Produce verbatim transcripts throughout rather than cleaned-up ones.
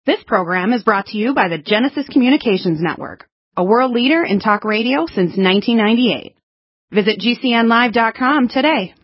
This program is brought to you by the Genesis Communications Network, a world leader in talk radio since nineteen ninety-eight. Visit G C N live dot com today.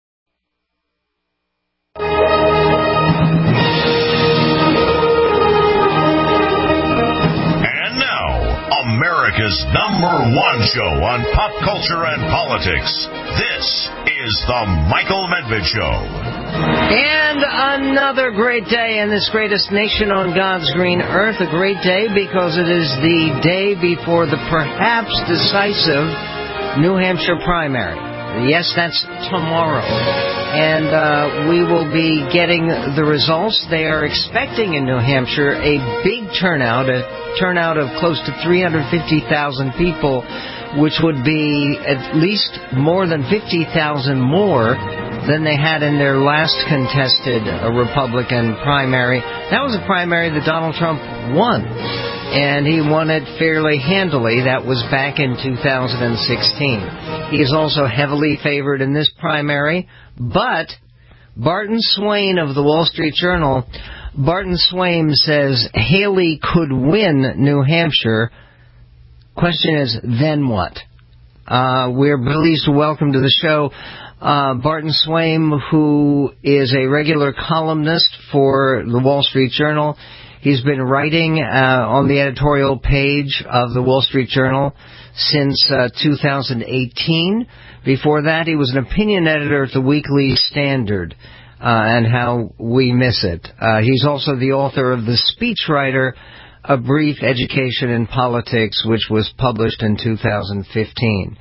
And now, America's number one show on pop culture and politics. This is The Michael Medved Show. And another great day in this greatest nation on God's green earth. A great day because it is the day before the perhaps decisive New Hampshire primary. Yes, that's tomorrow. And uh, we will be getting the results. They are expecting in New Hampshire a big turnout, a turnout of close to three hundred fifty thousand people, which would be at least more than fifty thousand more than they had in their last contested uh, Republican primary. That was a primary that Donald Trump won, and he won it fairly handily. That was back in two thousand sixteen. He is also heavily favored in this primary, but Barton Swain of the Wall Street Journal, Barton Swain says Haley could win New Hampshire. Question is, then what? Uh, we're pleased to welcome to the show uh, Barton Swain, who is a regular columnist for the Wall Street Journal. He's been writing uh, on the editorial page of the Wall Street Journal since uh, two thousand eighteen. Before that, he was an opinion editor at the Weekly Standard, uh, and how we miss it. Uh, he's also the author of The Speechwriter, A Brief Education in Politics, which was published in two thousand fifteen.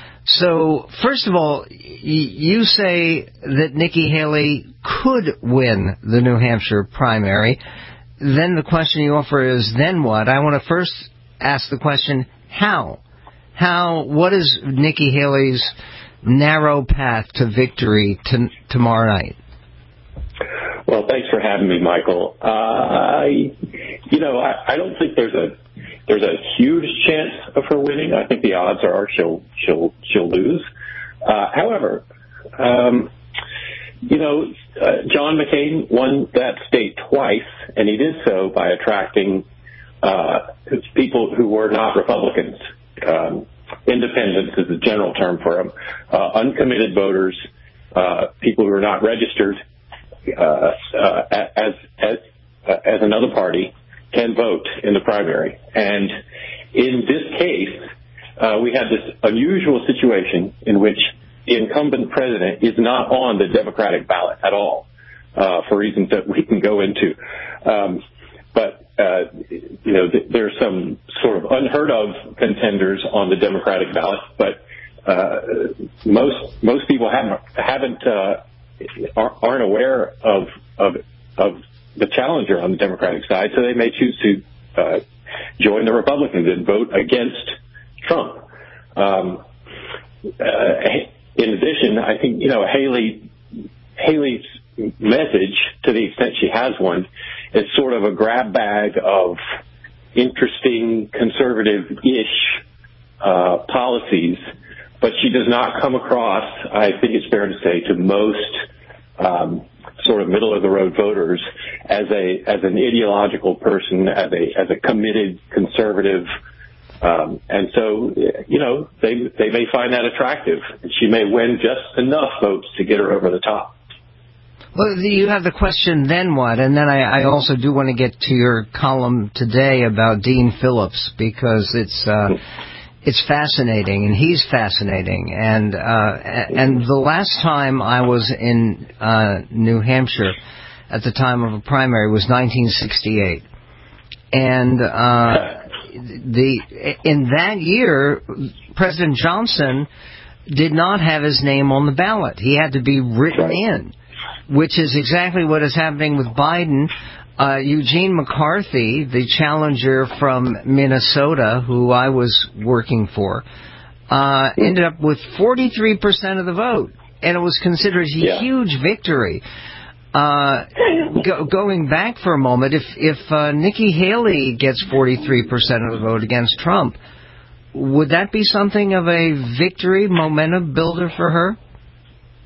So, first of all, y- you say that Nikki Haley could win the New Hampshire primary. Then the question you offer is, then what? I want to first ask the question, how? How? What is Nikki Haley's narrow path to victory to, tomorrow night? Well, thanks for having me, Michael. Uh, I, you know, I, I don't think there's a there's a huge chance of her winning. I think the odds are she'll she'll she'll lose. Uh, however, um, you know, uh, John McCain won that state twice, and he did so by attracting uh, people who were not Republicans. Um, independents is the general term for them. Uh, uncommitted voters, uh, people who are not registered Uh, uh, as as uh, as another party can vote in the primary. And in this case, uh, we had this unusual situation in which the incumbent president is not on the Democratic ballot at all, uh, for reasons that we can go into. Um, but uh, you know, th- there are some sort of unheard of contenders on the Democratic ballot, but uh, most most people haven't haven't. Uh, aren't aware of, of of the challenger on the Democratic side, so they may choose to uh, join the Republicans and vote against Trump. Um, uh, in addition, I think, you know, Haley Haley's message, to the extent she has one, is sort of a grab bag of interesting conservative-ish uh, policies. But she does not come across, I think it's fair to say, to most um, sort of middle-of-the-road voters as a as an ideological person, as a as a committed conservative, um, and so you know they they may find that attractive. She may win just enough votes to get her over the top. Well, you have the question, then what? And then I, I also do want to get to your column today about Dean Phillips, because it's. Uh, It's fascinating, and he's fascinating. And uh, and the last time I was in uh, New Hampshire at the time of a primary was nineteen sixty-eight. And uh, the in that year, President Johnson did not have his name on the ballot. He had to be written in, which is exactly what is happening with Biden. Uh, Eugene McCarthy, the challenger from Minnesota, who I was working for, uh, ended up with forty-three percent of the vote, and it was considered a yeah. huge victory. Uh, go, going back for a moment, if, if uh, Nikki Haley gets forty-three percent of the vote against Trump, would that be something of a victory, momentum builder for her?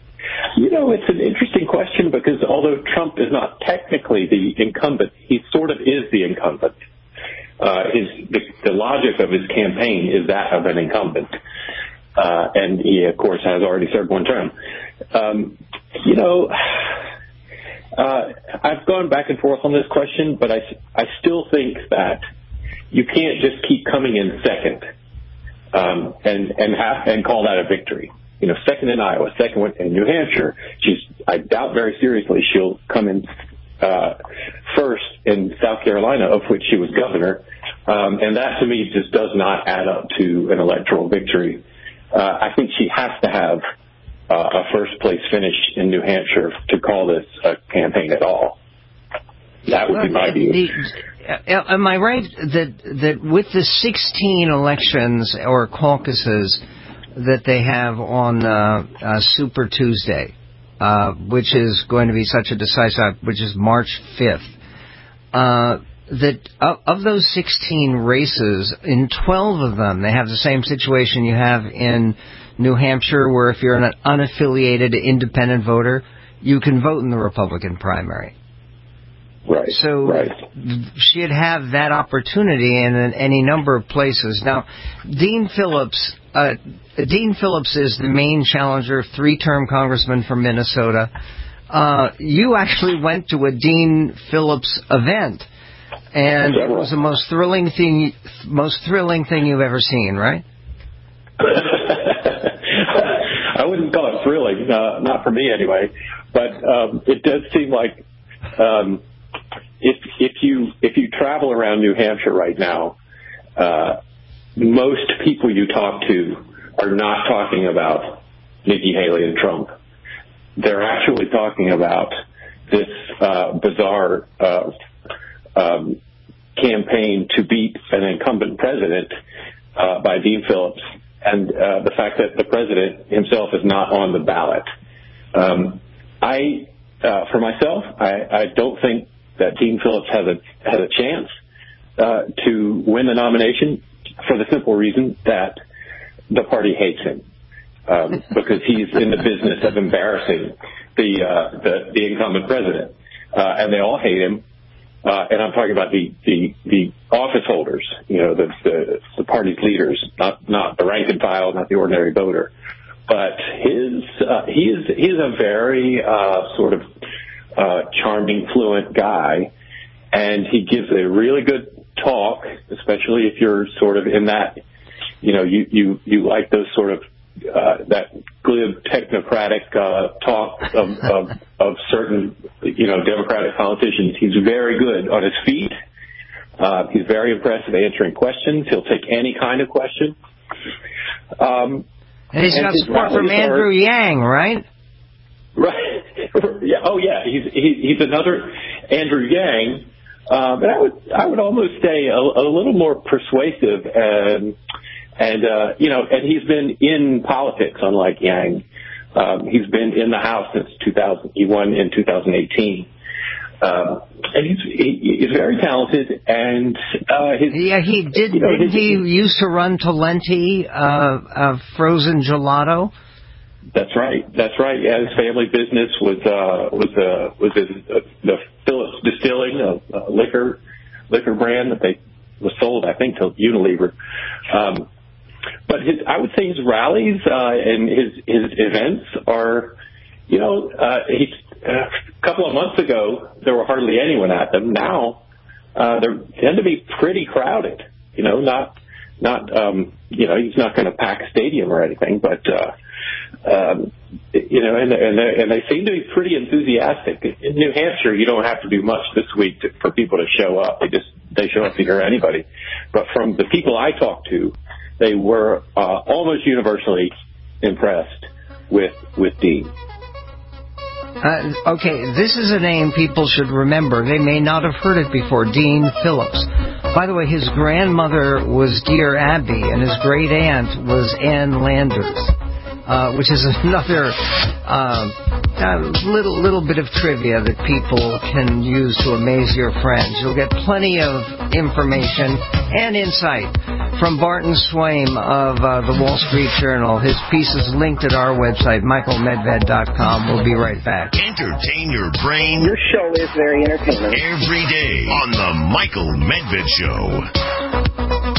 You know, it's an interesting question because although Trump is not technically the incumbent, he sort of is the incumbent. Uh, his the, the logic of his campaign is that of an incumbent, uh, and he, of course, has already served one term. Um, you know, uh, I've gone back and forth on this question, but I, I still think that you can't just keep coming in second um, and and have, and call that a victory. You know, second in Iowa, second in New Hampshire. She's, I doubt very seriously she'll come in uh, first in South Carolina, of which she was governor. Um, and that, to me, just does not add up to an electoral victory. Uh, I think she has to have uh, a first-place finish in New Hampshire to call this a campaign at all. That would be my view. The, am I right that that with the sixteen elections or caucuses that they have on uh, uh, Super Tuesday, uh, which is going to be such a decisive, which is March fifth, uh, that of, of those sixteen races, in twelve of them, they have the same situation you have in New Hampshire, where if you're an unaffiliated independent voter, you can vote in the Republican primary. Right. So right. she'd have that opportunity in any number of places. Now, Dean Phillips, uh, Dean Phillips is the main challenger, three-term congressman from Minnesota. Uh, you actually went to a Dean Phillips event, and it was the most thrilling thing, most thrilling thing you've ever seen, right? I wouldn't call it thrilling, uh, not for me anyway. But um, it does seem like. Um, If if you if you travel around New Hampshire right now, uh, most people you talk to are not talking about Nikki Haley and Trump. They're actually talking about this uh, bizarre uh, um, campaign to beat an incumbent president uh, by Dean Phillips, and uh, the fact that the president himself is not on the ballot. Um, I, uh, for myself, I, I don't think that Dean Phillips has a has a chance uh, to win the nomination for the simple reason that the party hates him um, because he's in the business of embarrassing the uh, the, the incumbent president, uh, and they all hate him. Uh, and I'm talking about the, the, the office holders, you know, the, the the party's leaders, not not the rank and file, not the ordinary voter. But his uh, he is he is a very uh, sort of Uh, charming, fluent guy, and he gives a really good talk, especially if you're sort of in that, you know, you, you, you like those sort of, uh, that glib technocratic, uh, talk of, of, of certain, you know, Democratic politicians. He's very good on his feet. Uh, he's very impressive answering questions. He'll take any kind of question. Um, and he's and got support from Andrew are, Yang, right? Right. Yeah. Oh, yeah. He's he, he's another Andrew Yang, um, and I would I would almost say a, a little more persuasive, and and uh, you know, and he's been in politics, unlike Yang. Um, he's been in the House since two thousand. He won in two thousand eighteen, um, and he's he, he's very talented. And uh, his yeah, he did. You know, didn't his, he used to run Talenti uh, uh, frozen gelato? That's right. That's right. Yeah, his family business was uh, was uh, was in uh, the Phillips Distilling, a, a liquor liquor brand that they was sold, I think, to Unilever. Um, but his, I would say his rallies uh, and his his events are, you know, uh, he, uh, a couple of months ago there were hardly anyone at them. Now uh, they tend to be pretty crowded. You know, not not um, you know he's not going to pack a stadium or anything, but. Uh, Um, you know, and, and, they, and they seem to be pretty enthusiastic. In New Hampshire, you don't have to do much this week to, for people to show up. They just they show up to hear anybody. But from the people I talked to, they were uh, almost universally impressed with with Dean. Uh, okay, this is a name people should remember. They may not have heard it before. Dean Phillips. By the way, his grandmother was Dear Abby, and his great aunt was Ann Landers. Uh, which is another uh, uh, little little bit of trivia that people can use to amaze your friends. You'll get plenty of information and insight from Barton Swaim of uh, the Wall Street Journal. His piece is linked at our website, michael medved dot com. We'll be right back. Entertain your brain. Your show is very entertaining. Every day on the Michael Medved Show.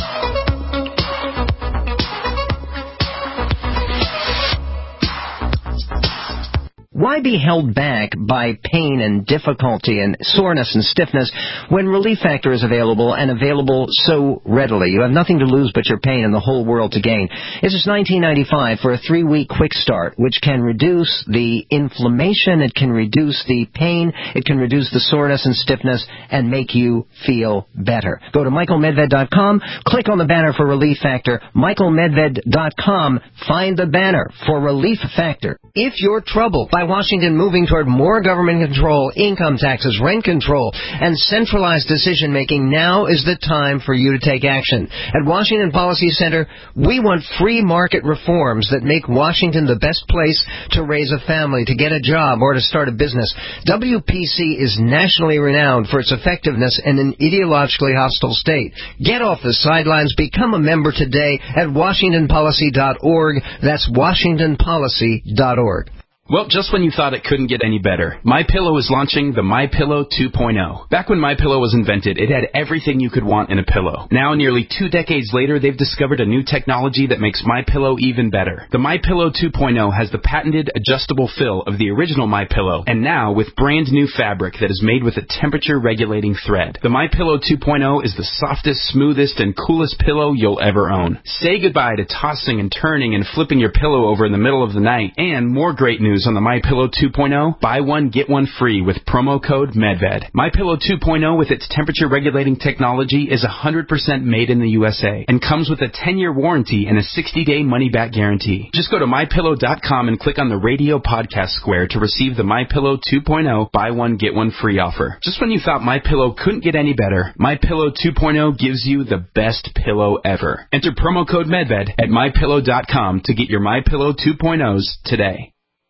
Why be held back by pain and difficulty and soreness and stiffness when Relief Factor is available and available so readily? You have nothing to lose but your pain and the whole world to gain. This is nineteen ninety-five for a three-week quick start, which can reduce the inflammation, it can reduce the pain, it can reduce the soreness and stiffness, and make you feel better. Go to michael medved dot com, click on the banner for Relief Factor, michael medved dot com, find the banner for Relief Factor. If you're troubled by Washington moving toward more government control, income taxes, rent control, and centralized decision-making, now is the time for you to take action. At Washington Policy Center, we want free market reforms that make Washington the best place to raise a family, to get a job, or to start a business. W P C is nationally renowned for its effectiveness in an ideologically hostile state. Get off the sidelines. Become a member today at washington policy dot org. That's washington policy dot org. Well, just when you thought it couldn't get any better, MyPillow is launching the MyPillow two point oh. Back when MyPillow was invented, it had everything you could want in a pillow. Now, nearly two decades later, they've discovered a new technology that makes MyPillow even better. The MyPillow two point oh has the patented adjustable fill of the original MyPillow, and now with brand new fabric that is made with a temperature-regulating thread. The MyPillow two point oh is the softest, smoothest, and coolest pillow you'll ever own. Say goodbye to tossing and turning and flipping your pillow over in the middle of the night. And more great news on the MyPillow two point oh, buy one, get one free with promo code MEDVED. MyPillow two point oh with its temperature-regulating technology is one hundred percent made in the U S A and comes with a ten-year warranty and a sixty-day money-back guarantee. Just go to my pillow dot com and click on the radio podcast square to receive the MyPillow two point oh buy one, get one free offer. Just when you thought MyPillow couldn't get any better, MyPillow two point oh gives you the best pillow ever. Enter promo code MEDVED at my pillow dot com to get your MyPillow two point ohs today.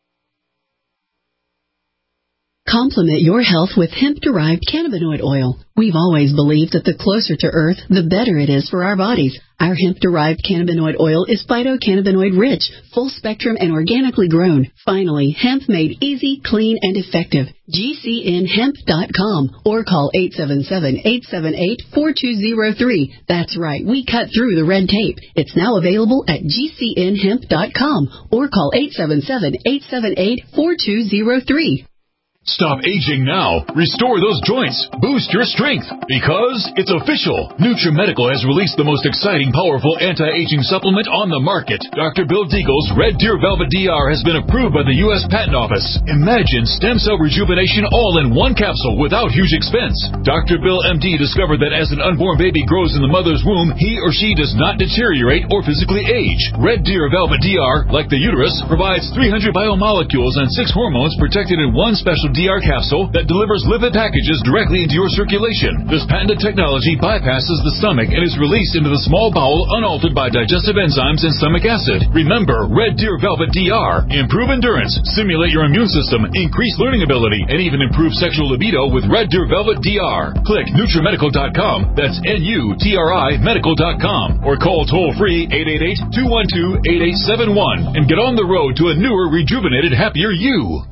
Complement your health with hemp-derived cannabinoid oil. We've always believed that the closer to Earth, the better it is for our bodies. Our hemp-derived cannabinoid oil is phytocannabinoid rich, full-spectrum, and organically grown. Finally, hemp made easy, clean, and effective. G C N hemp dot com or call eight seven seven, eight seven eight, four two zero three. That's right, we cut through the red tape. It's now available at G C N hemp dot com or call eight seven seven, eight seven eight, four two zero three. Stop aging now. Restore those joints. Boost your strength. Because it's official. NutriMedical has released the most exciting, powerful anti-aging supplement on the market. Doctor Bill Deagle's Red Deer Velvet D R has been approved by the U S Patent Office. Imagine stem cell rejuvenation all in one capsule without huge expense. Doctor Bill M D discovered that as an unborn baby grows in the mother's womb, he or she does not deteriorate or physically age. Red Deer Velvet D R, like the uterus, provides three hundred biomolecules and six hormones protected in one special D R capsule that delivers lipid packages directly into your circulation. This patented technology bypasses the stomach and is released into the small bowel unaltered by digestive enzymes and stomach acid. Remember, Red Deer Velvet D R. Improve endurance, stimulate your immune system, increase learning ability, and even improve sexual libido with Red Deer Velvet D R. Click NutriMedical dot com, that's N U T R I medical dot com, or call toll-free eight eight eight, two one two, eight eight seven one and get on the road to a newer, rejuvenated, happier you.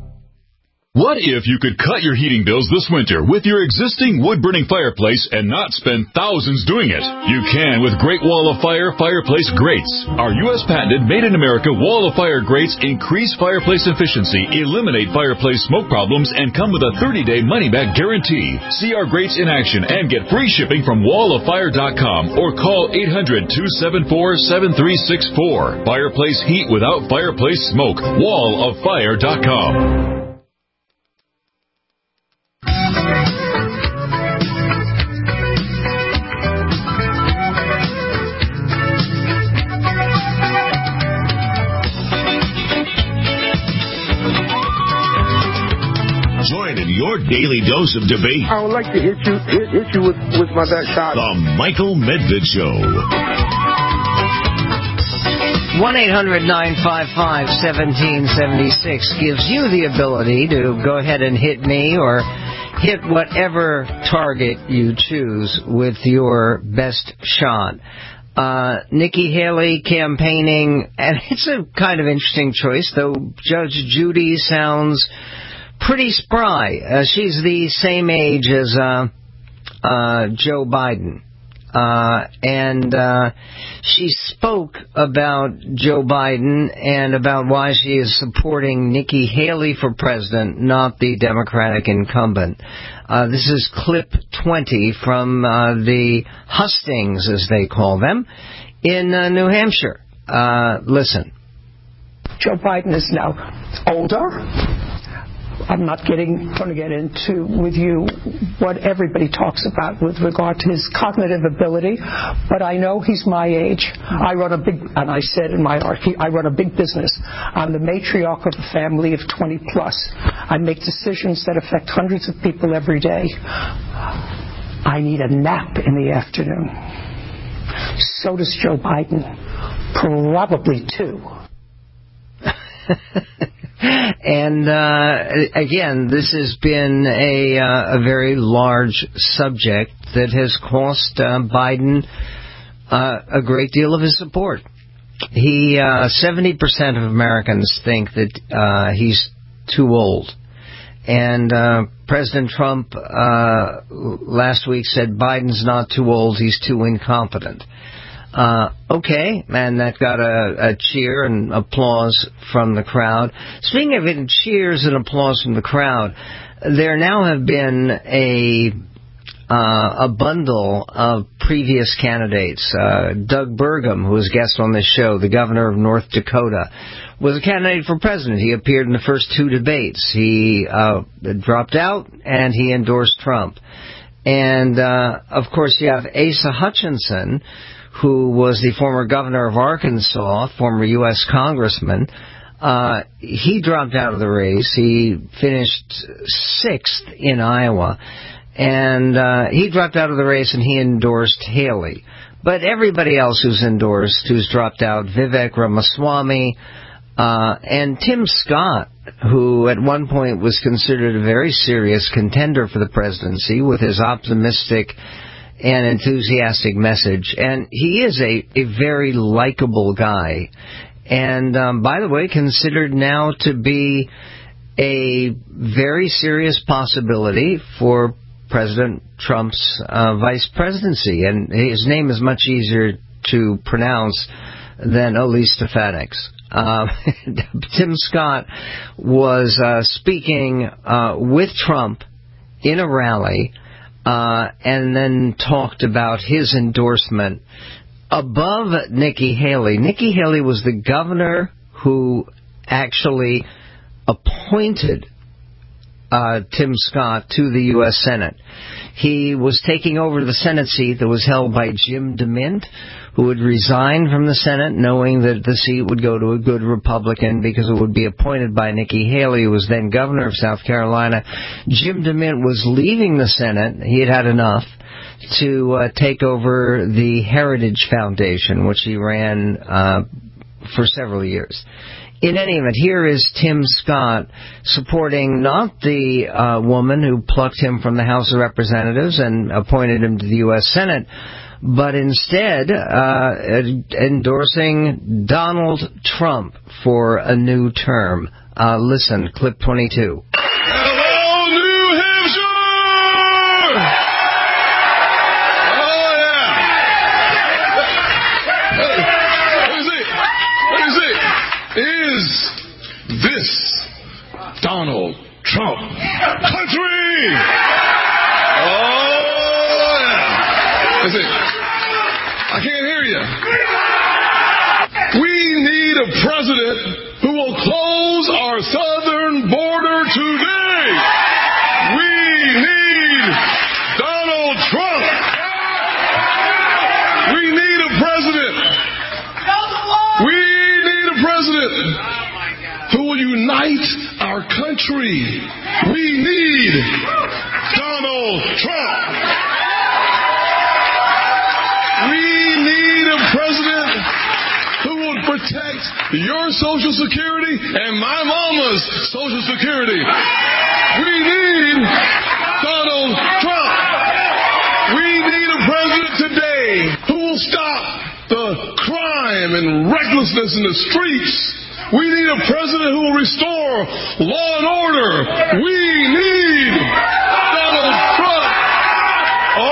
What if you could cut your heating bills this winter with your existing wood-burning fireplace and not spend thousands doing it? You can with Great Wall of Fire fireplace grates. Our U S patented made-in-America Wall of Fire grates increase fireplace efficiency, eliminate fireplace smoke problems, and come with a thirty-day money-back guarantee. See our grates in action and get free shipping from wall of fire dot com or call eight hundred, two seven four, seven three six four. Fireplace heat without fireplace smoke. wall of fire dot com. Your daily dose of debate. I would like to hit you hit, hit you with, with my back shot. The Michael Medved Show. one eight hundred, nine five five, one seven seven six gives you the ability to go ahead and hit me or hit whatever target you choose with your best shot. Uh, Nikki Haley campaigning, and it's a kind of interesting choice, though Judge Judy sounds pretty spry. Uh, she's the same age as uh, uh, Joe Biden. Uh, and uh, she spoke about Joe Biden and about why she is supporting Nikki Haley for president, not the Democratic incumbent. Uh, this is clip twenty from uh, the hustings, as they call them, in uh, New Hampshire. Uh, listen. Joe Biden is now older. I'm not getting going to get into with you what everybody talks about with regard to his cognitive ability, but I know he's my age. I run a big, and I said in my article, I run a big business. I'm the matriarch of a family of twenty plus. I make decisions that affect hundreds of people every day. I need a nap in the afternoon. So does Joe Biden. Probably too. And uh, again, this has been a, uh, a very large subject that has cost uh, Biden uh, a great deal of his support. He uh, seventy percent of Americans think that uh, he's too old. And uh, President Trump uh, last week said Biden's not too old, he's too incompetent. Uh, okay, and that got a, a cheer and applause from the crowd. Speaking of it, cheers and applause from the crowd, there now have been a uh, a bundle of previous candidates. Uh, Doug Burgum, who was a guest on this show, the governor of North Dakota, was a candidate for president. He appeared in the first two debates. He uh, dropped out, and he endorsed Trump. And, uh, of course, you have Asa Hutchinson, who was the former governor of Arkansas, former U S congressman. Uh, he dropped out of the race. He finished sixth in Iowa. And uh, he dropped out of the race and he endorsed Haley. But everybody else who's endorsed, who's dropped out, Vivek Ramaswamy, uh, and Tim Scott, who at one point was considered a very serious contender for the presidency with his optimistic and enthusiastic message. And he is a, a very likable guy. And, um, by the way, considered now to be a very serious possibility for President Trump's uh, vice presidency. And his name is much easier to pronounce than Elise Stefanik's. Uh, Tim Scott was uh, speaking uh, with Trump in a rally uh, and then talked about his endorsement above Nikki Haley. Nikki Haley was the governor who actually appointed uh, Tim Scott to the U S Senate. He was taking over the Senate seat that was held by Jim DeMint, who had resigned from the Senate, knowing that the seat would go to a good Republican because it would be appointed by Nikki Haley, who was then governor of South Carolina. Jim DeMint was leaving the Senate. He had had enough to uh, take over the Heritage Foundation, which he ran uh, for several years. In any event, here is Tim Scott supporting not the uh, woman who plucked him from the House of Representatives and appointed him to the U S Senate, but instead uh, endorsing Donald Trump for a new term. Uh, listen, clip twenty-two. Hello, New Hampshire! Oh, yeah. Let me see. Let me see. Is this Donald Trump country? Oh, yeah. Let's see. I can't hear you. We need a president who will close our southern border today. We need Donald Trump. We need a president. We need a president who will unite our country. We need Donald Trump. We need a president who will protect your Social Security and my mama's Social Security. We need Donald Trump. We need a president today who will stop the crime and recklessness in the streets. We need a president who will restore law and order. We need Donald Trump. Oh.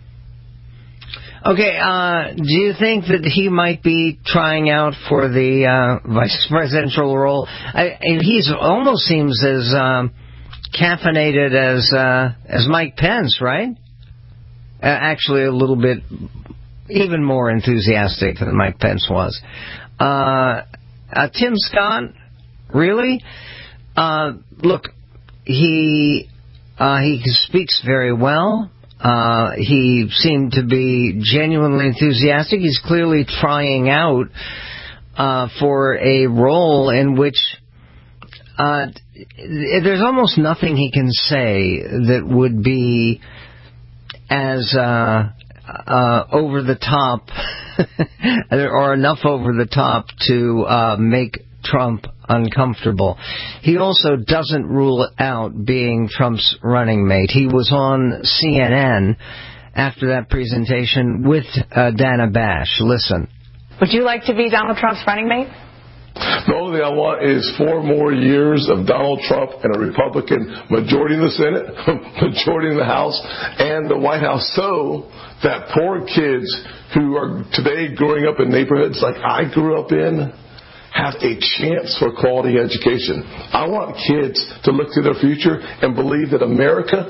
Okay, uh, do you think that he might be trying out for the uh, vice presidential role? I, he almost seems as um, caffeinated as uh, as Mike Pence, right? Uh, actually, a little bit, even more enthusiastic than Mike Pence was. Uh, uh, Tim Scott, really? Uh, look, he uh, he speaks very well. Uh, he seemed to be genuinely enthusiastic. He's clearly trying out uh, for a role in which uh, there's almost nothing he can say that would be as uh, uh, over the top or enough over the top to uh, make Trump uncomfortable. He also doesn't rule out being Trump's running mate. He was on C N N after that presentation with uh, Dana Bash. Listen. Would you like to be Donald Trump's running mate? The only thing I want is four more years of Donald Trump and a Republican majority in the Senate, majority in the House, and the White House, so that poor kids who are today growing up in neighborhoods like I grew up in have a chance for quality education. I want kids to look to their future and believe that America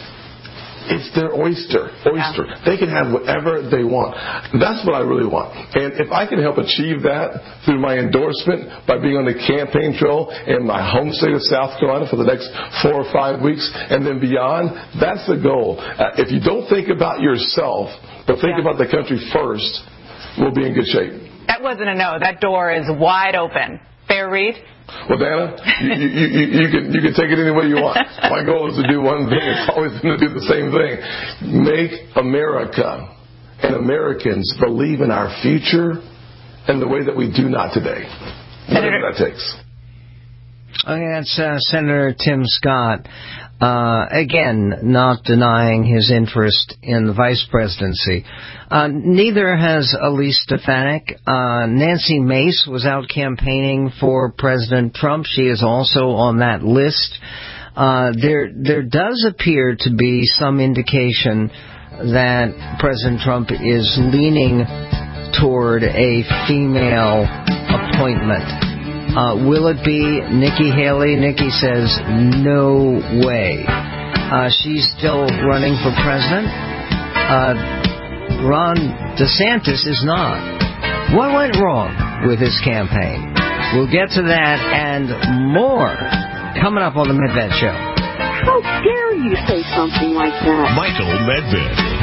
is their oyster. Oyster. Yeah. They can have whatever they want. That's what I really want. And if I can help achieve that through my endorsement by being on the campaign trail in my home state of South Carolina for the next four or five weeks and then beyond, that's the goal. Uh, if you don't think about yourself, but think yeah. about the country first, we'll be in good shape. That wasn't a no. That door is wide open. Fair read? Well, Dana, you, you, you, you can you can take it any way you want. My goal is to do one thing. It's always going to do the same thing. Make America and Americans believe in our future in the way that we do not today. Whatever that takes. Okay, that's uh, Senator Tim Scott. Uh, again, not denying his interest in the vice presidency. Uh, neither has Elise Stefanik. Uh, Nancy Mace was out campaigning for President Trump. She is also on that list. Uh, there, there does appear to be some indication that President Trump is leaning toward a female appointment. Uh, will it be Nikki Haley? Nikki says no way. Uh, she's still running for president. Uh, Ron DeSantis is not. What went wrong with his campaign? We'll get to that and more coming up on the Medved Show. How dare you say something like that? Michael Medved.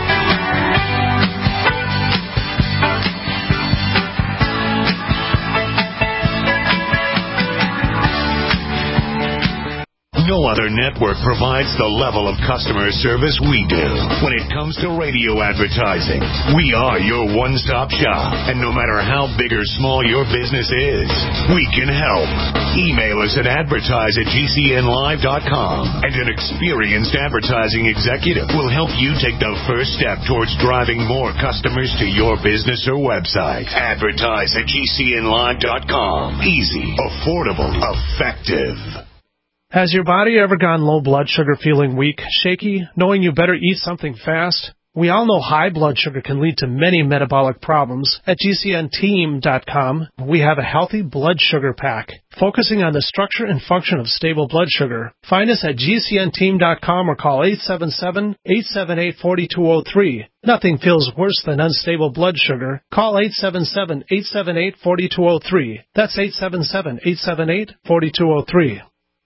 No other network provides the level of customer service we do. When it comes to radio advertising, we are your one-stop shop. And no matter how big or small your business is, we can help. Email us at advertise at G C N live dot com, and an experienced advertising executive will help you take the first step towards driving more customers to your business or website. Advertise at G C N live dot com. Easy, affordable, effective. Has your body ever gone low blood sugar, feeling weak, shaky, knowing you better eat something fast? We all know high blood sugar can lead to many metabolic problems. At G C N team dot com, we have a healthy blood sugar pack, focusing on the structure and function of stable blood sugar. Find us at G C N team dot com or call eight seven seven, eight seven eight, four two zero three. Nothing feels worse than unstable blood sugar. Call eight seven seven, eight seven eight, four two zero three. That's eight seven seven, eight seven eight, four two zero three.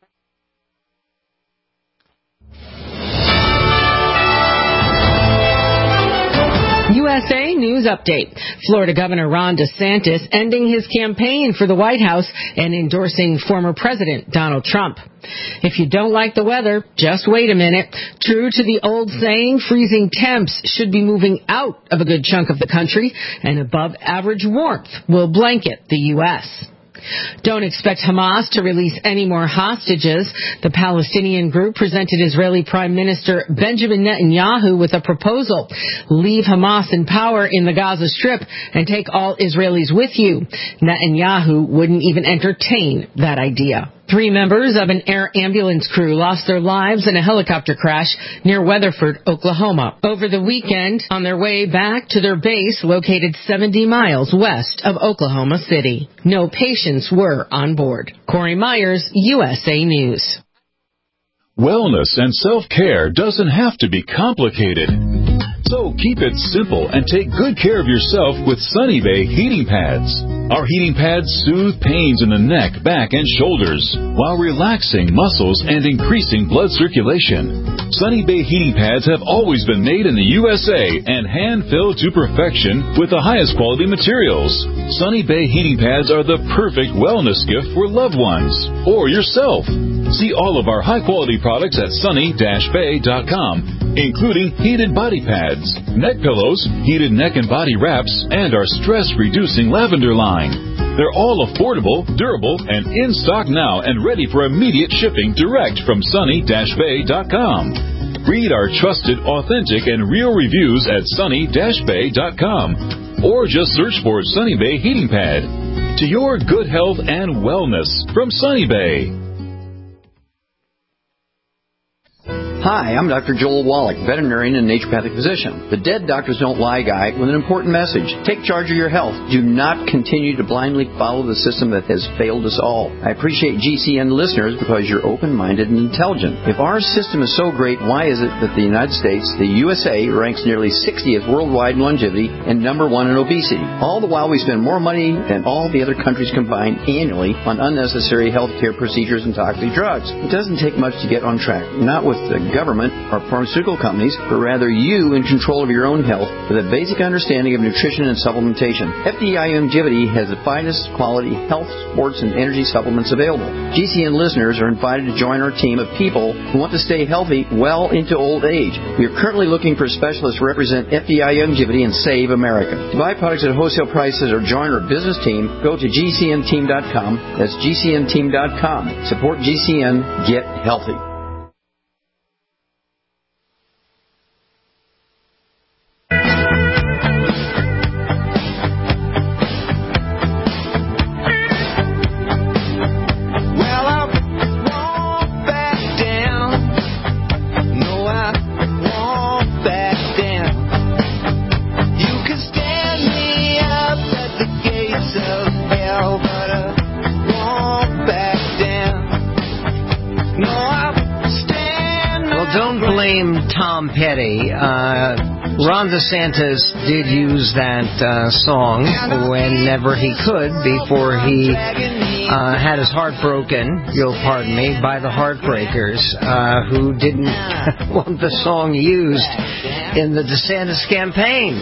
U S A News Update. Florida Governor Ron DeSantis ending his campaign for the White House and endorsing former President Donald Trump. If you don't like the weather, just wait a minute. True to the old saying, freezing temps should be moving out of a good chunk of the country, and above average warmth will blanket the U S Don't expect Hamas to release any more hostages. The Palestinian group presented Israeli Prime Minister Benjamin Netanyahu with a proposal. Leave Hamas in power in the Gaza Strip and take all Israelis with you. Netanyahu wouldn't even entertain that idea. Three members of an air ambulance crew lost their lives in a helicopter crash near Weatherford, Oklahoma, over the weekend on their way back to their base located seventy miles west of Oklahoma City. No patients were on board. Corey Myers, U S A News. Wellness and self-care doesn't have to be complicated. So keep it simple and take good care of yourself with Sunny Bay heating pads. Our heating pads soothe pains in the neck, back, and shoulders while relaxing muscles and increasing blood circulation. Sunny Bay heating pads have always been made in the U S A and hand-filled to perfection with the highest quality materials. Sunny Bay heating pads are the perfect wellness gift for loved ones or yourself. See all of our high-quality products at sunny dash bay dot com, including heated body pads, neck pillows, heated neck and body wraps, and our stress-reducing lavender line. They're all affordable, durable, and in stock now and ready for immediate shipping direct from sunny dash bay dot com. Read our trusted, authentic, and real reviews at sunny dash bay dot com or just search for Sunny Bay Heating Pad. To your good health and wellness from Sunny Bay. Hi, I'm Doctor Joel Wallach, veterinarian and naturopathic physician. The Dead Doctors Don't Lie guy with an important message. Take charge of your health. Do not continue to blindly follow the system that has failed us all. I appreciate G C N listeners because you're open-minded and intelligent. If our system is so great, why is it that the United States, the U S A, ranks nearly sixtieth worldwide in longevity and number one in obesity? All the while we spend more money than all the other countries combined annually on unnecessary health care procedures and toxic drugs. It doesn't take much to get on track. Not with the government or pharmaceutical companies, but rather you in control of your own health with a basic understanding of nutrition and supplementation. F D I Longevity has the finest quality health, sports, and energy supplements available. G C N listeners are invited to join our team of people who want to stay healthy well into old age. We are currently looking for specialists to represent F D I Longevity and Save America. To buy products at wholesale prices or join our business team, go to G C N team dot com. That's G C N team dot com. Support G C N. Get healthy. Tom Petty. Uh, Ron DeSantis did use that uh, song whenever he could before he uh, had his heart broken, you'll pardon me, by the Heartbreakers, uh, who didn't want the song used in the DeSantis campaign.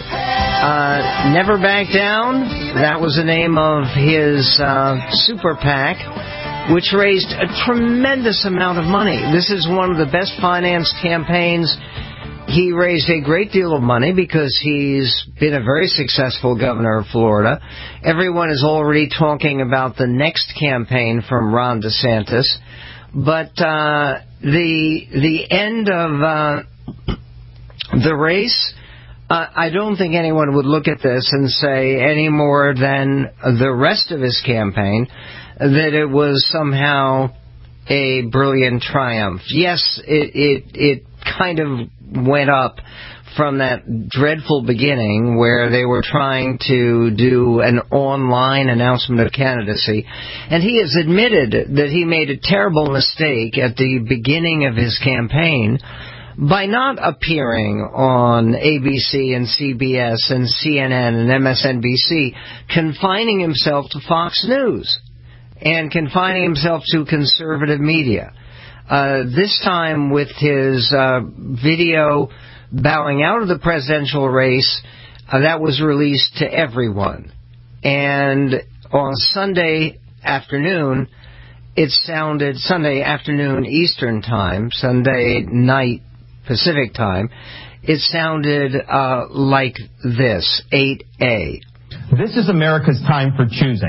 Uh, Never Back Down, that was the name of his uh, super PAC, which raised a tremendous amount of money. This is one of the best financed campaigns. He raised a great deal of money because he's been a very successful governor of Florida. Everyone is already talking about the next campaign from Ron DeSantis. But uh, the the end of uh, the race, uh, I don't think anyone would look at this and say any more than the rest of his campaign that it was somehow a brilliant triumph. Yes, it it, it kind of went up from that dreadful beginning where they were trying to do an online announcement of candidacy. And he has admitted that he made a terrible mistake at the beginning of his campaign by not appearing on A B C and C B S and C N N and M S N B C, confining himself to Fox News and confining himself to conservative media. Uh, this time with his uh, video bowing out of the presidential race, uh, that was released to everyone. And on Sunday afternoon, it sounded, Sunday afternoon Eastern Time, Sunday night Pacific Time, it sounded uh, like this, eight A. This is America's time for choosing.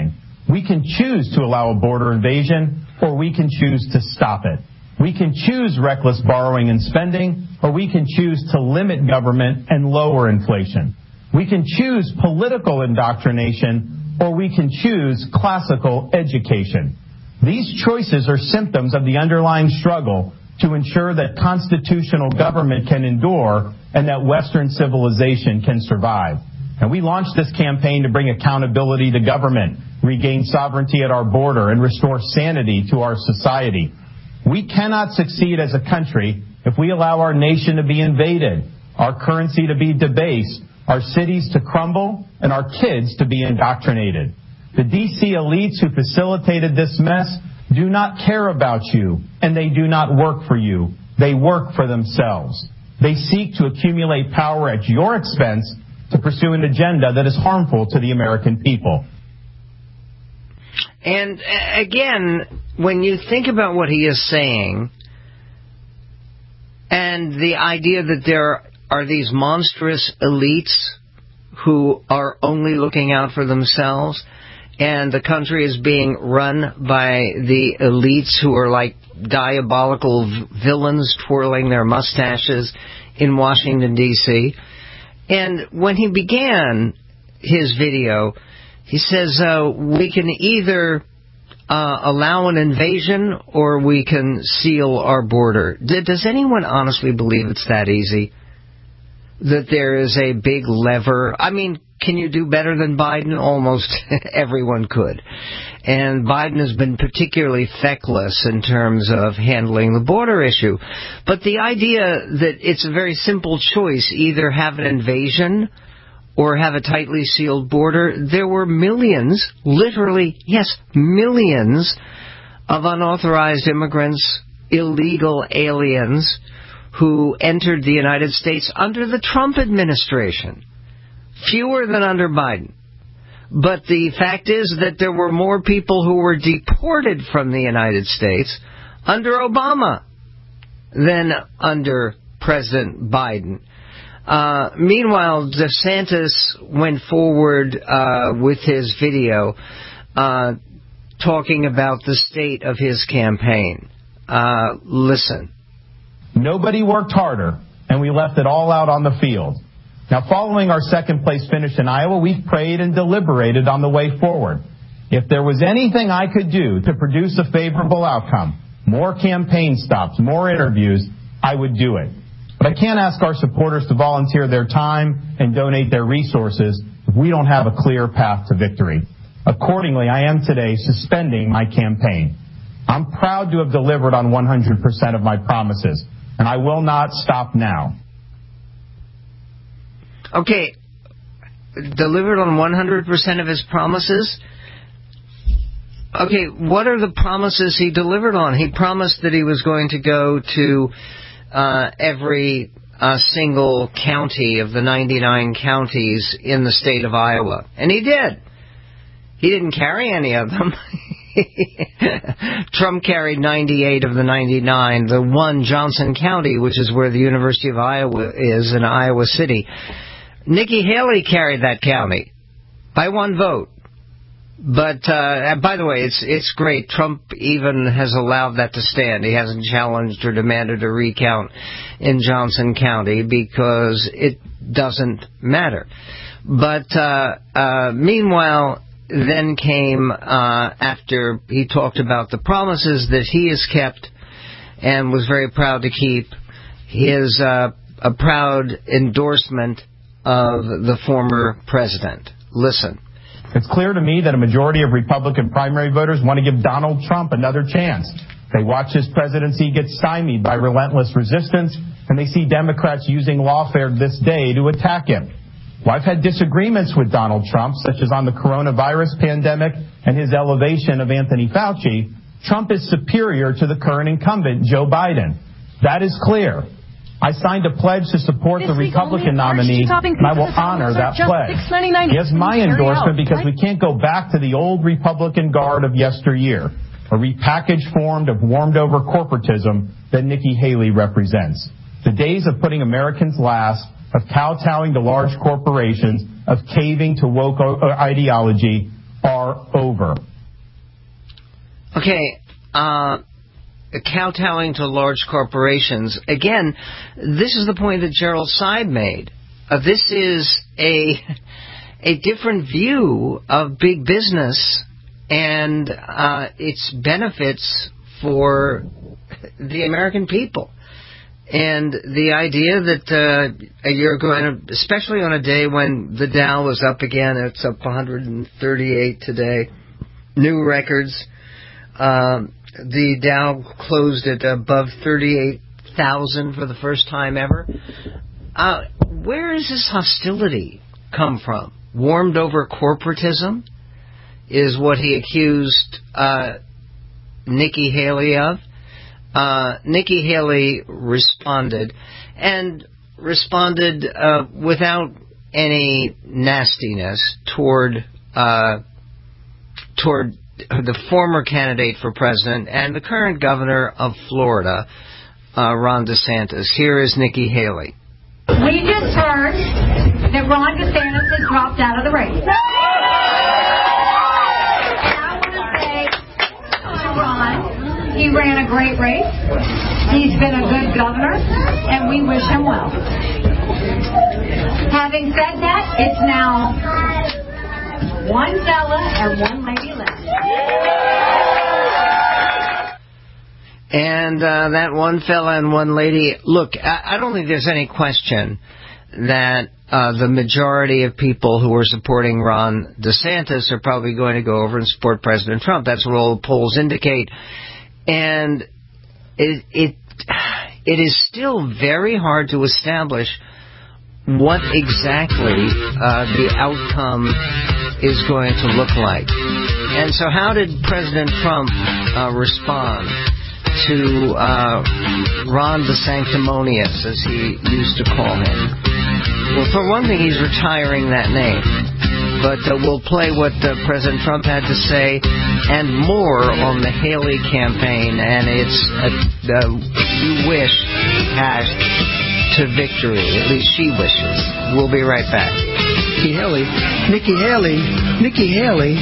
We can choose to allow a border invasion, or we can choose to stop it. We can choose reckless borrowing and spending, or we can choose to limit government and lower inflation. We can choose political indoctrination, or we can choose classical education. These choices are symptoms of the underlying struggle to ensure that constitutional government can endure and that Western civilization can survive. And we launched this campaign to bring accountability to government, regain sovereignty at our border, and restore sanity to our society. We cannot succeed as a country if we allow our nation to be invaded, our currency to be debased, our cities to crumble, and our kids to be indoctrinated. The D C elites who facilitated this mess do not care about you, and they do not work for you. They work for themselves. They seek to accumulate power at your expense to pursue an agenda that is harmful to the American people. And again, when you think about what he is saying, and the idea that there are these monstrous elites who are only looking out for themselves, and the country is being run by the elites who are like diabolical villains twirling their mustaches in Washington, D C And when he began his video, he says, uh, we can either uh, allow an invasion or we can seal our border. D- does anyone honestly believe it's that easy? That there is a big lever? I mean, can you do better than Biden? Almost everyone could. And Biden has been particularly feckless in terms of handling the border issue. But the idea that it's a very simple choice, either have an invasion or have a tightly sealed border, there were millions, literally, yes, millions of unauthorized immigrants, illegal aliens, who entered the United States under the Trump administration. Fewer than under Biden. But the fact is that there were more people who were deported from the United States under Obama than under President Biden. Uh, meanwhile, DeSantis went forward uh, with his video uh, talking about the state of his campaign. Uh, listen. Nobody worked harder, and we left it all out on the field. Now, following our second place finish in Iowa, we've prayed and deliberated on the way forward. If there was anything I could do to produce a favorable outcome, more campaign stops, more interviews, I would do it. But I can't ask our supporters to volunteer their time and donate their resources if we don't have a clear path to victory. Accordingly, I am today suspending my campaign. I'm proud to have delivered on one hundred percent of my promises, and I will not stop now. Okay, delivered on one hundred percent of his promises? Okay, what are the promises he delivered on? He promised that he was going to go to uh, every uh, single county of the ninety-nine counties in the state of Iowa. And he did. He didn't carry any of them. Trump carried ninety-eight of the ninety-nine. The one, Johnson County, which is where the University of Iowa is in Iowa City. Nikki Haley carried that county by one vote. But, uh, by the way, it's it's great. Trump even has allowed that to stand. He hasn't challenged or demanded a recount in Johnson County because it doesn't matter. But, uh, uh, meanwhile, then came, uh, after he talked about the promises that he has kept and was very proud to keep, his, uh, a proud endorsement of the former president. Listen. It's clear to me that a majority of Republican primary voters want to give Donald Trump another chance. They watch his presidency get stymied by relentless resistance, and they see Democrats using lawfare this day to attack him. Well, I've had disagreements with Donald Trump, such as on the coronavirus pandemic and his elevation of Anthony Fauci. Trump is superior to the current incumbent, Joe Biden. That is clear. I signed a pledge to support this the Republican nominee, and I will honor that pledge. He has my endorsement because we can't go back to the old Republican guard of yesteryear, a repackaged form of warmed-over corporatism that Nikki Haley represents. The days of putting Americans last, of kowtowing to large corporations, of caving to woke ideology are over. Okay, uh, kowtowing to large corporations. Again, this is the point that Gerald Seid made. Uh, this is a a different view of big business and uh, its benefits for the American people. And the idea that uh, you're going to, especially on a day when the Dow was up again, it's up one hundred thirty-eight today, new records. Um, the Dow closed at above thirty-eight thousand for the first time ever. Uh, where does this hostility come from? Warmed over corporatism is what he accused uh, Nikki Haley of. Uh, Nikki Haley responded, and responded uh, without any nastiness toward uh, toward the former candidate for president and the current governor of Florida, uh, Ron DeSantis. Here is Nikki Haley. We just heard that Ron DeSantis has dropped out of the race. And I want to say to Ron, he ran a great race. He's been a good governor, and we wish him well. Having said that, it's now one fella and one lady left. And uh, that one fella and one lady, look, I, I don't think there's any question that uh, the majority of people who are supporting Ron DeSantis are probably going to go over and support President Trump. That's what all the polls indicate. And it, it it is still very hard to establish what exactly uh, the outcome is going to look like. And so how did President Trump uh, respond to uh, Ron the Sanctimonious, as he used to call him? Well, for one thing, he's retiring that name. But uh, we'll play what uh, President Trump had to say and more on the Haley campaign and its uh, uh, you wish hash to victory. At least she wishes. We'll be right back. Nikki Haley. Nikki Haley. Nikki Haley.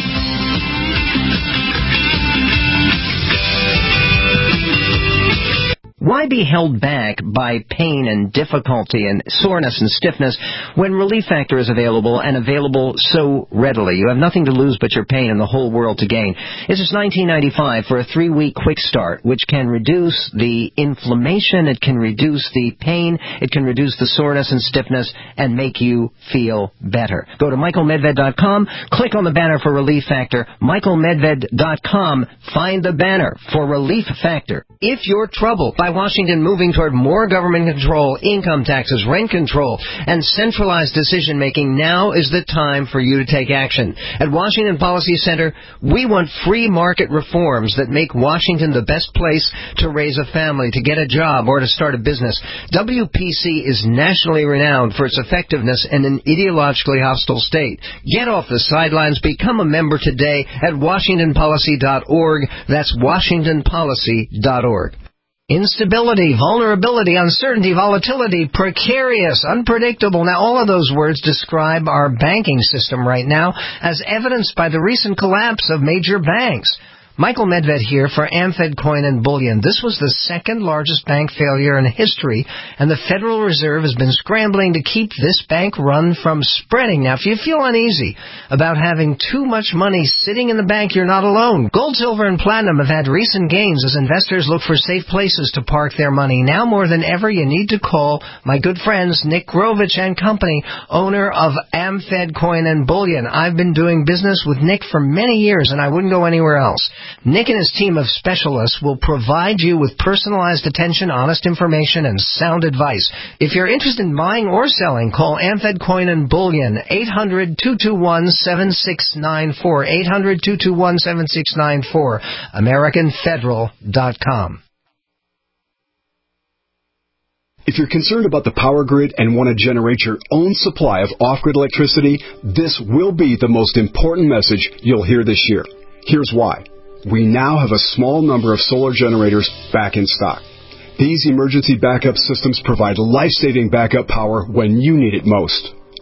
Why be held back by pain and difficulty and soreness and stiffness when Relief Factor is available and available so readily? You have nothing to lose but your pain and the whole world to gain. It's just nineteen ninety-five dollars for a three-week quick start, which can reduce the inflammation, it can reduce the pain, it can reduce the soreness and stiffness, and make you feel better. Go to Michael Medved dot com, click on the banner for Relief Factor, Michael Medved dot com, find the banner for Relief Factor. If you're troubled by Washington moving toward more government control, income taxes, rent control, and centralized decision-making, now is the time for you to take action. At Washington Policy Center, we want free market reforms that make Washington the best place to raise a family, to get a job, or to start a business. W P C is nationally renowned for its effectiveness in an ideologically hostile state. Get off the sidelines. Become a member today at washington policy dot org. That's washington policy dot org. Instability, vulnerability, uncertainty, volatility, precarious, unpredictable. Now, all of those words describe our banking system right now, as evidenced by the recent collapse of major banks. Michael Medved here for AmFed Coin and Bullion. This was the second largest bank failure in history, and the Federal Reserve has been scrambling to keep this bank run from spreading. Now, if you feel uneasy about having too much money sitting in the bank, you're not alone. Gold, silver, and platinum have had recent gains as investors look for safe places to park their money. Now more than ever, you need to call my good friends Nick Grovich and Company, owner of AmFed Coin and Bullion. I've been doing business with Nick for many years, and I wouldn't go anywhere else. Nick and his team of specialists will provide you with personalized attention, honest information, and sound advice. If you're interested in buying or selling, call AmFed Coin and Bullion, eight hundred, two two one, seven six nine four, eight hundred, two two one, seven six nine four, american federal dot com. If you're concerned about the power grid and want to generate your own supply of off-grid electricity, this will be the most important message you'll hear this year. Here's why. We now have a small number of solar generators back in stock. These emergency backup systems provide life-saving backup power when you need it most.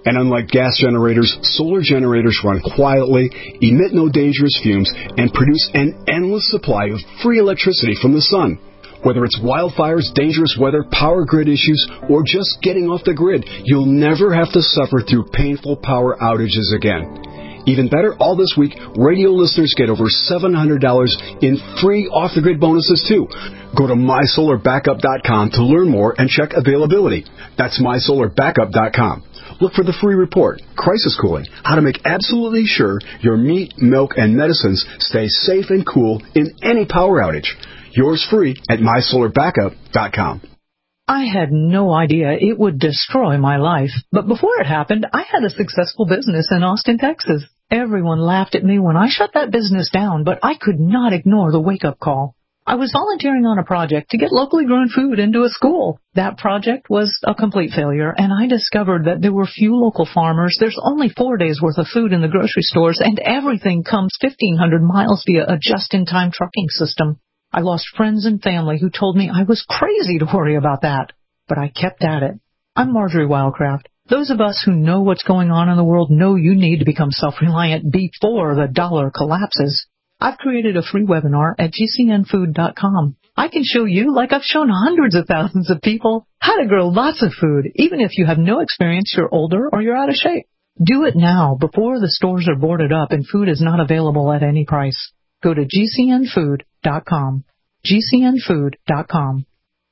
And unlike gas generators, solar generators run quietly, emit no dangerous fumes, and produce an endless supply of free electricity from the sun. Whether it's wildfires, dangerous weather, power grid issues, or just getting off the grid, you'll never have to suffer through painful power outages again. Even better, all this week, radio listeners get over seven hundred dollars in free off-the-grid bonuses, too. Go to my solar backup dot com to learn more and check availability. That's my solar backup dot com. Look for the free report, Crisis Cooling, how to make absolutely sure your meat, milk, and medicines stay safe and cool in any power outage. Yours free at my solar backup dot com. I had no idea it would destroy my life, but before it happened, I had a successful business in Austin, Texas. Everyone laughed at me when I shut that business down, but I could not ignore the wake-up call. I was volunteering on a project to get locally grown food into a school. That project was a complete failure, and I discovered that there were few local farmers, there's only four days' worth of food in the grocery stores, and everything comes fifteen hundred miles via a just-in-time trucking system. I lost friends and family who told me I was crazy to worry about that, but I kept at it. I'm Marjorie Wildcraft. Those of us who know what's going on in the world know you need to become self-reliant before the dollar collapses. I've created a free webinar at G C N food dot com. I can show you, like I've shown hundreds of thousands of people, how to grow lots of food, even if you have no experience, you're older, or you're out of shape. Do it now, before the stores are boarded up and food is not available at any price. Go to G C N food dot com. G C N food dot com.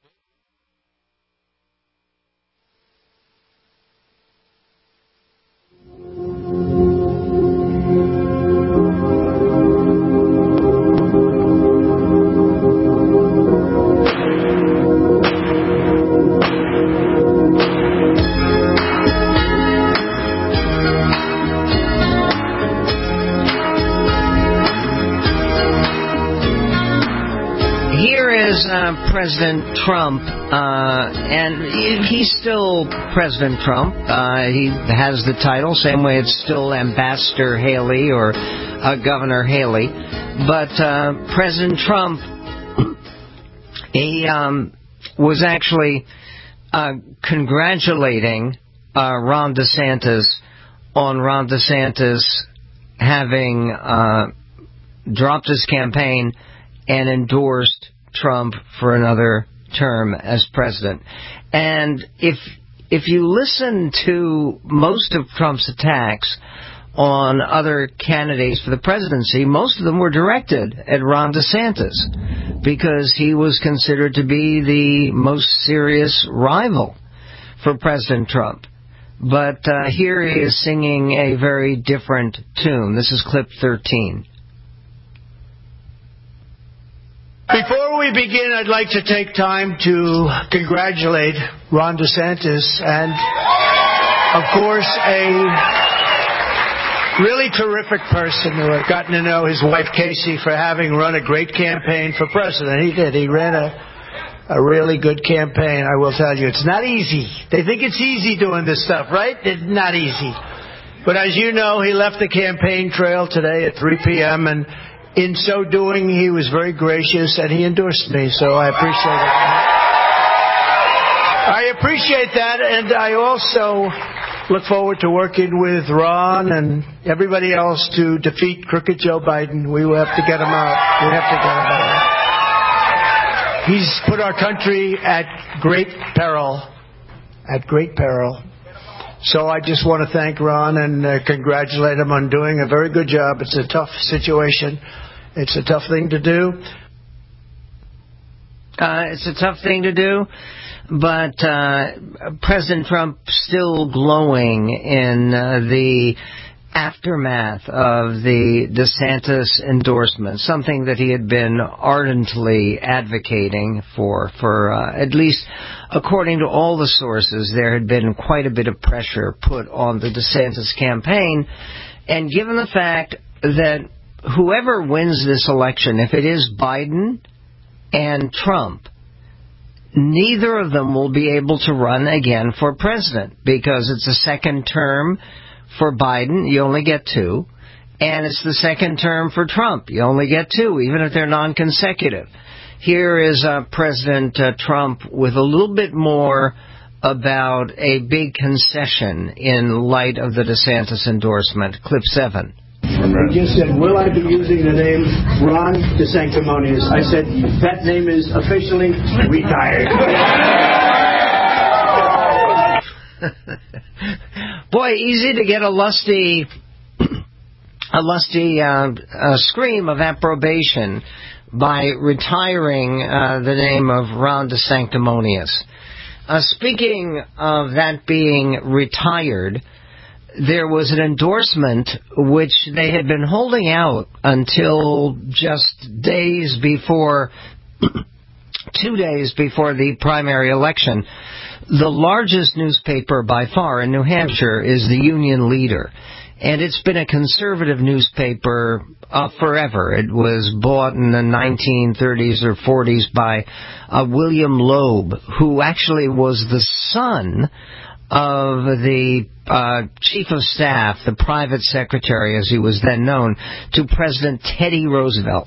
Uh, President Trump, uh, and he's still President Trump. Uh, he has the title, same way it's still Ambassador Haley or uh, Governor Haley. But uh, President Trump, he um, was actually uh, congratulating uh, Ron DeSantis on Ron DeSantis having uh, dropped his campaign and endorsed Trump for another term as president. And if if you listen to most of Trump's attacks on other candidates for the presidency, most of them were directed at Ron DeSantis because he was considered to be the most serious rival for President Trump. But uh, here he is singing a very different tune. This is clip thirteen. Before we begin, I'd like to take time to congratulate Ron DeSantis and, of course, a really terrific person who I've gotten to know, his wife Casey, for having run a great campaign for president. He did. He ran a, a really good campaign, I will tell you. It's not easy. They think it's easy doing this stuff, right? It's not easy. But as you know, he left the campaign trail today at three p.m., and in so doing, he was very gracious, and he endorsed me, so I appreciate it. I appreciate that, and I also look forward to working with Ron and everybody else to defeat crooked Joe Biden. We will have to get him out. We have to get him out. He's put our country at great peril, at great peril. So I just want to thank Ron and uh, congratulate him on doing a very good job. It's a tough situation. It's a tough thing to do. Uh, it's a tough thing to do, but uh, President Trump still glowing in uh, the aftermath of the DeSantis endorsement, something that he had been ardently advocating for, for uh, at least according to all the sources, there had been quite a bit of pressure put on the DeSantis campaign. And given the fact that whoever wins this election, if it is Biden and Trump, neither of them will be able to run again for president because it's a second term for Biden, you only get two, and it's the second term for Trump. You only get two, even if they're non-consecutive. Here is uh, President uh, Trump with a little bit more about a big concession in light of the DeSantis endorsement. Clip seven. He just said, will I be using the name Ron DeSanctimonious? I said, that name is officially retired. Boy, easy to get a lusty, a lusty uh, uh, scream of approbation by retiring uh, the name of Ron DeSanctimonious. Uh, speaking of that being retired, there was an endorsement which they had been holding out until just days before, two days before the primary election. The largest newspaper by far in New Hampshire is the Union Leader, and it's been a conservative newspaper uh, forever. It was bought in the nineteen thirties or forties by uh, William Loeb, who actually was the son of the uh, chief of staff, the private secretary, as he was then known, to President Teddy Roosevelt.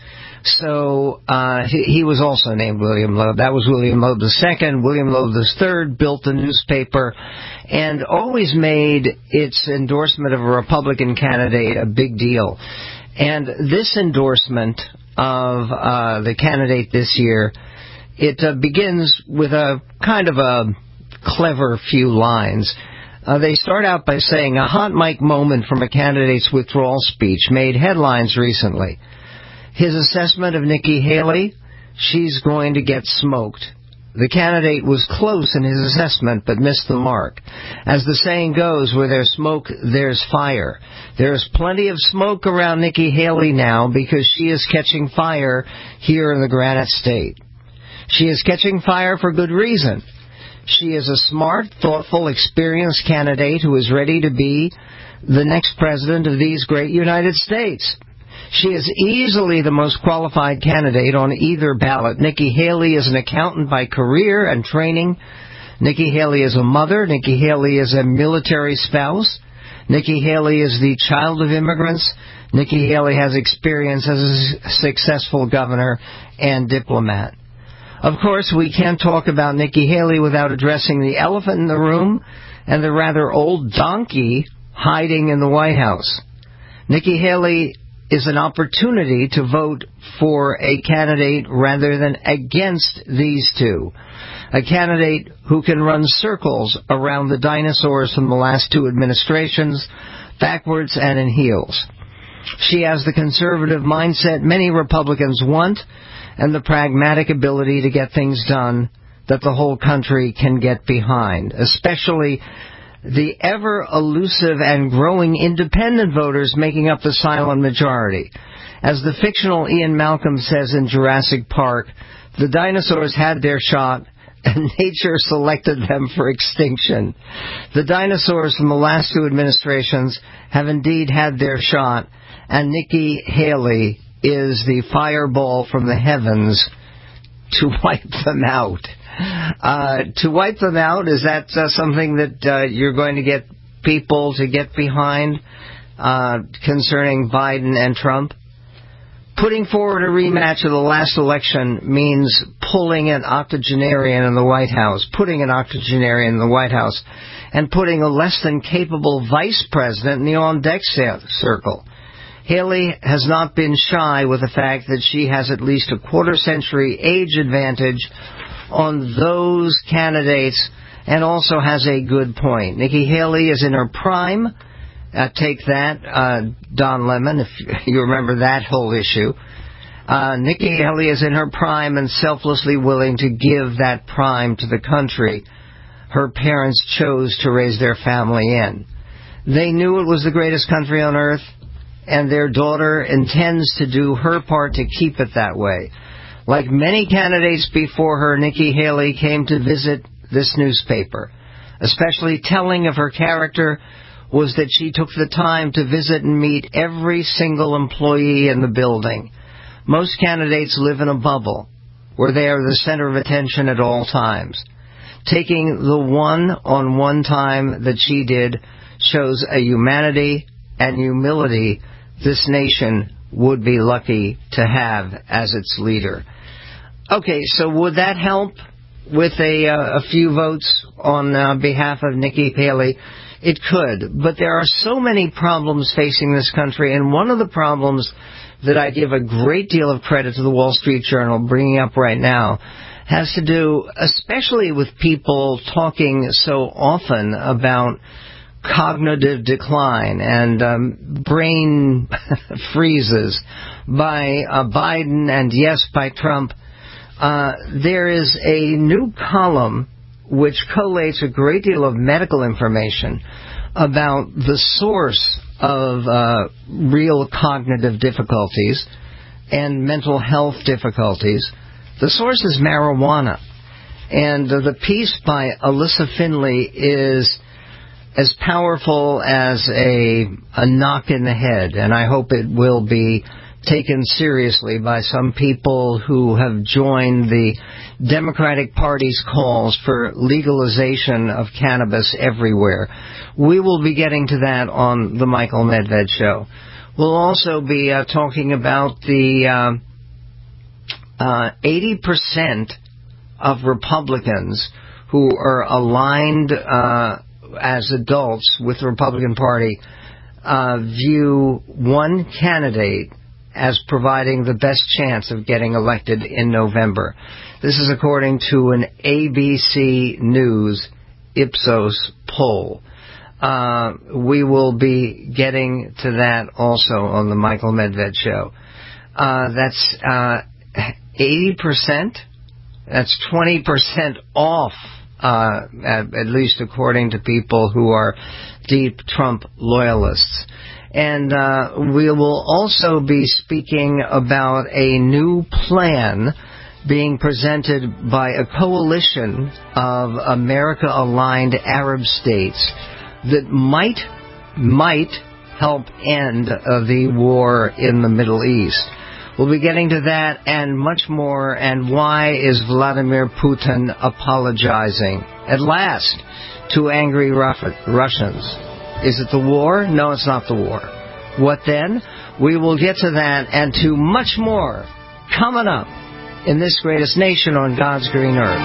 So uh, he, he was also named William Loeb. That was William Loeb the Second. William Loeb the Third built the newspaper and always made its endorsement of a Republican candidate a big deal. And this endorsement of uh, the candidate this year, it uh, begins with a kind of a clever few lines. Uh, they start out by saying, a hot mic moment from a candidate's withdrawal speech made headlines recently. His assessment of Nikki Haley, she's going to get smoked. The candidate was close in his assessment but missed the mark. As the saying goes, where there's smoke, there's fire. There's plenty of smoke around Nikki Haley now because she is catching fire here in the Granite State. She is catching fire for good reason. She is a smart, thoughtful, experienced candidate who is ready to be the next president of these great United States. She is easily the most qualified candidate on either ballot. Nikki Haley is an accountant by career and training. Nikki Haley is a mother. Nikki Haley is a military spouse. Nikki Haley is the child of immigrants. Nikki Haley has experience as a successful governor and diplomat. Of course, we can't talk about Nikki Haley without addressing the elephant in the room and the rather old donkey hiding in the White House. Nikki Haley is an opportunity to vote for a candidate rather than against these two. A candidate who can run circles around the dinosaurs from the last two administrations, backwards and in heels. She has the conservative mindset many Republicans want and the pragmatic ability to get things done that the whole country can get behind, especially the ever-elusive and growing independent voters making up the silent majority. As the fictional Ian Malcolm says in Jurassic Park, the dinosaurs had their shot, and nature selected them for extinction. The dinosaurs from the last two administrations have indeed had their shot, and Nikki Haley is the fireball from the heavens to wipe them out. Uh, to wipe them out, is that uh, something that uh, you're going to get people to get behind uh, concerning Biden and Trump? Putting forward a rematch of the last election means pulling an octogenarian in the White House, putting an octogenarian in the White House, and putting a less than capable vice president in the on-deck circle. Haley has not been shy with the fact that she has at least a quarter-century age advantage on those candidates and also has a good point. Nikki Haley is in her prime. Uh, take that, uh, Don Lemon, if you remember that whole issue. Uh, Nikki Haley is in her prime and selflessly willing to give that prime to the country her parents chose to raise their family in. They knew it was the greatest country on earth, and their daughter intends to do her part to keep it that way. Like many candidates before her, Nikki Haley came to visit this newspaper. Especially telling of her character was that she took the time to visit and meet every single employee in the building. Most candidates live in a bubble where they are the center of attention at all times. Taking the one-on-one time that she did shows a humanity and humility this nation would be lucky to have as its leader. Okay, so would that help with a, uh, a few votes on uh, behalf of Nikki Haley. It could. But there are so many problems facing this country, and one of the problems that I give a great deal of credit to the Wall Street Journal bringing up right now has to do especially with people talking so often about cognitive decline and um, brain freezes by uh, Biden and, yes, by Trump. Uh, there is a new column which collates a great deal of medical information about the source of uh, real cognitive difficulties and mental health difficulties. The source is marijuana. And uh, the piece by Alyssa Finley is as powerful as a, a knock in the head, and I hope it will be taken seriously by some people who have joined the Democratic Party's calls for legalization of cannabis everywhere. We will be getting to that on the Michael Medved Show. We'll also be uh, talking about the uh, uh, eighty percent of Republicans who are aligned uh, as adults with the Republican Party uh, view one candidate as providing the best chance of getting elected in November. This is according to an A B C News Ipsos poll. Uh, we will be getting to that also on the Michael Medved Show. Uh, that's uh, eighty percent. That's twenty percent off, uh, at, at least according to people who are deep Trump loyalists. And uh, we will also be speaking about a new plan being presented by a coalition of America-aligned Arab states that might, might help end uh, the war in the Middle East. We'll be getting to that and much more. And why is Vladimir Putin apologizing at last to angry Russians? Is it the war? No, it's not the war. What then? We will get to that and to much more coming up in this greatest nation on God's green earth.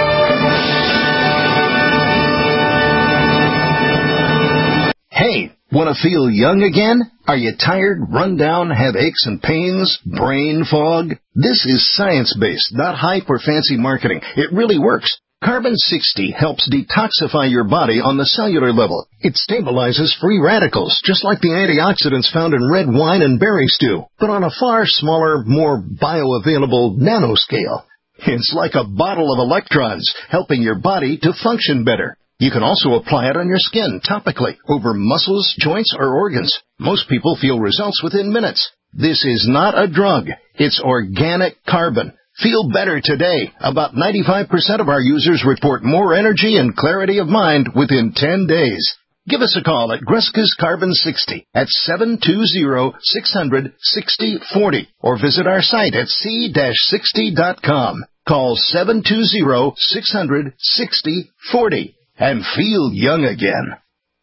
Hey, want to feel young again? Are you tired, run down, have aches and pains, brain fog? This is science-based, not hype or fancy marketing. It really works. Carbon sixty helps detoxify your body on the cellular level. It stabilizes free radicals, just like the antioxidants found in red wine and berry stew, but on a far smaller, more bioavailable nanoscale. It's like a bottle of electrons, helping your body to function better. You can also apply it on your skin topically, over muscles, joints, or organs. Most people feel results within minutes. This is not a drug. It's organic carbon. Feel better today. About ninety-five percent of our users report more energy and clarity of mind within ten days. Give us a call at Greska's Carbon sixty at seven two zero, six hundred, sixty forty or visit our site at c sixty dot com. Call seven two zero, six hundred, sixty forty and feel young again.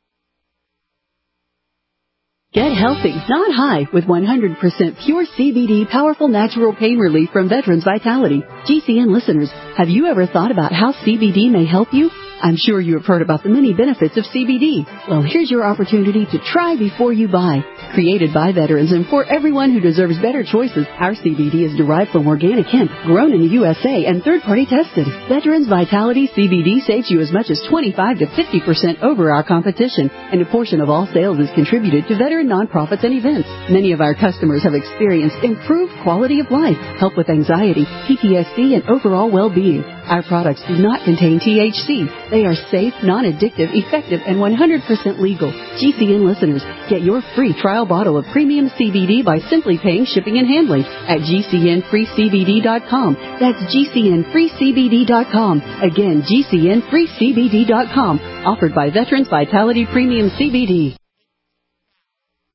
Get healthy, not high, with one hundred percent pure C B D powerful natural pain relief from Veterans Vitality. G C N listeners, have you ever thought about how C B D may help you? I'm sure you have heard about the many benefits of C B D. Well, here's your opportunity to try before you buy. Created by veterans and for everyone who deserves better choices, our C B D is derived from organic hemp, grown in the U S A and third-party tested. Veterans Vitality C B D saves you as much as twenty-five to fifty percent over our competition, and a portion of all sales is contributed to veteran nonprofits and events. Many of our customers have experienced improved quality of life, help with anxiety, P T S D, and overall well-being. Our products do not contain T H C. They are safe, non-addictive, effective, and one hundred percent legal. G C N listeners, get your free trial bottle of premium C B D by simply paying shipping and handling at G C N free C B D dot com. That's G C N free C B D dot com. Again, G C N free C B D dot com. Offered by Veterans Vitality Premium C B D.